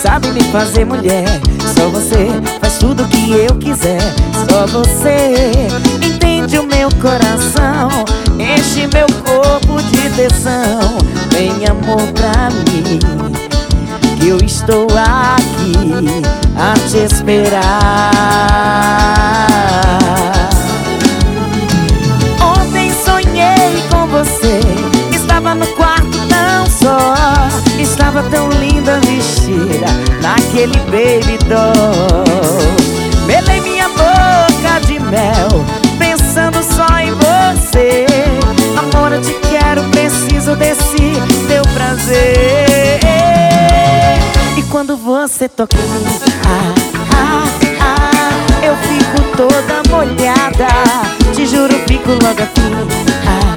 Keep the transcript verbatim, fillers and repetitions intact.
sabe me fazer mulher. Só você faz tudo que eu quiser. Só você entende o meu coração, enche meu corpo de tesão. Vem amor pra mim, que eu estou aqui a te esperar. Ontem sonhei com você, estava no quarto tão só, estava tão linda vestida naquele baby doll. Melei minha boca de mel, pensando só em você. Amor, eu te quero, preciso desse teu prazer. E quando você toca em mim, ah, ah, ah, eu fico toda molhada. Te juro, fico logo aqui, ah,